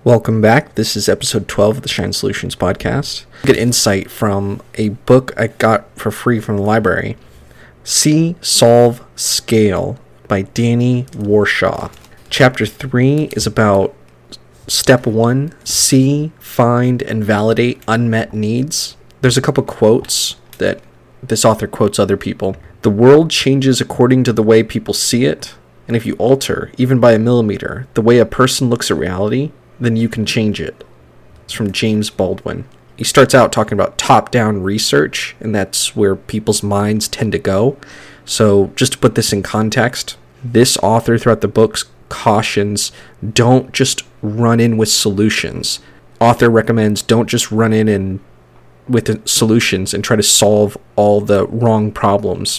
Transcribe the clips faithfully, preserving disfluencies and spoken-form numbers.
Welcome back. This is episode twelve of the Shine Solutions podcast. Get insight from a book I got for free from the library. See, Solve, Scale by Danny Warshaw. Chapter three is about step one, see, find, and validate unmet needs. There's a couple quotes that this author quotes other people. The world changes according to the way people see it, and if you alter, even by a millimeter, the way a person looks at reality, then you can change it. It's from James Baldwin. He starts out talking about top-down research, and that's where people's minds tend to go. So just to put this in context, this author throughout the books cautions, don't just run in with solutions. Author recommends don't just run in and with solutions and try to solve all the wrong problems.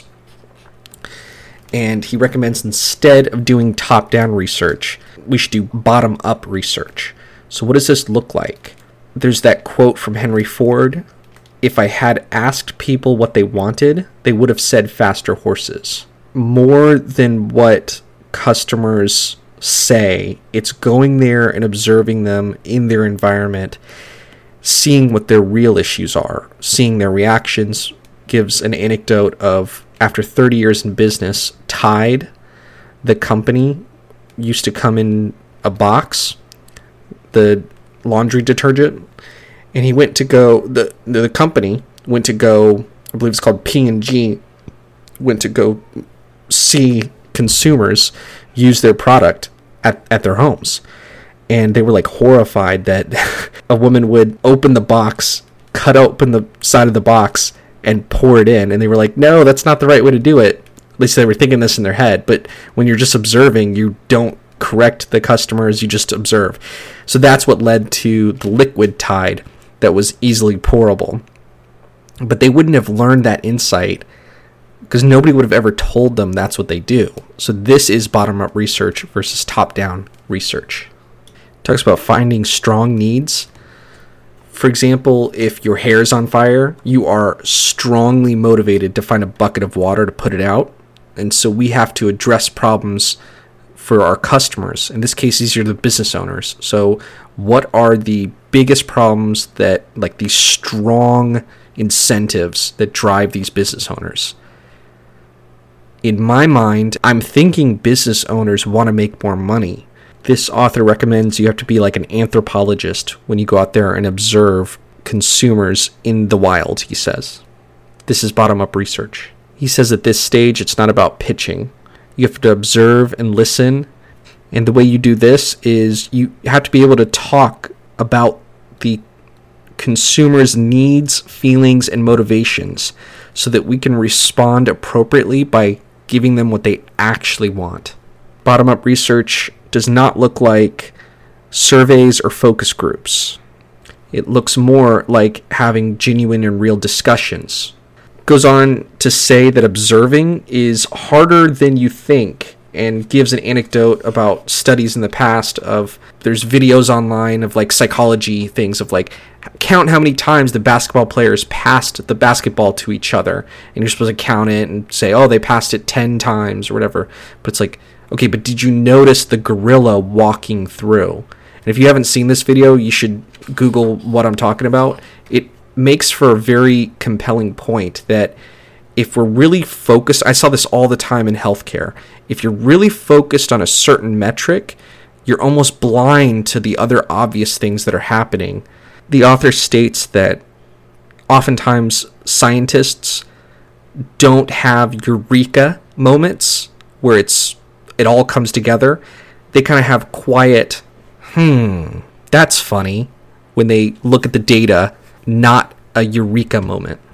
And he recommends instead of doing top-down research, we should do bottom-up research. So what does this look like? There's that quote from Henry Ford, if I had asked people what they wanted, they would have said faster horses. More than what customers say, it's going there and observing them in their environment, seeing what their real issues are, seeing their reactions. Gives an anecdote of after thirty years in business, Tide, the company, used to come in a box, the laundry detergent, and he went to go, the the company went to go, I believe it's called P and G, went to go see consumers use their product at, at their homes. And they were like horrified that a woman would open the box, cut open the side of the box, and pour it in. And they were like, no, that's not the right way to do it. At least they were thinking this in their head. But when you're just observing, you don't correct the customers, you just observe. So that's what led to the liquid Tide that was easily pourable. But they wouldn't have learned that insight because nobody would have ever told them that's what they do. So this is bottom-up research versus top-down research. It talks about finding strong needs. For example, if your hair is on fire, you are strongly motivated to find a bucket of water to put it out. And so we have to address problems for our customers. In this case, these are the business owners. So what are the biggest problems that, like these strong incentives that drive these business owners? In my mind, I'm thinking business owners want to make more money. This author recommends you have to be like an anthropologist when you go out there and observe consumers in the wild, he says. This is bottom-up research. He says at this stage, it's not about pitching. You have to observe and listen. And the way you do this is you have to be able to talk about the consumer's needs, feelings, and motivations so that we can respond appropriately by giving them what they actually want. Bottom-up research does not look like surveys or focus groups. It looks more like having genuine and real discussions. Goes on to say that observing is harder than you think, and gives an anecdote about studies in the past of there's videos online of like psychology things of like count how many times the basketball players passed the basketball to each other, and you're supposed to count it and say, oh, they passed it ten times or whatever. But it's like, okay, but did you notice the gorilla walking through? And if you haven't seen this video, you should Google what I'm talking about. It makes for a very compelling point that if we're really focused, I saw this all the time in healthcare. If you're really focused on a certain metric, you're almost blind to the other obvious things that are happening. The author states that oftentimes scientists don't have eureka moments where it's it all comes together. They kind of have quiet, hmm, that's funny, when they look at the data, not a eureka moment.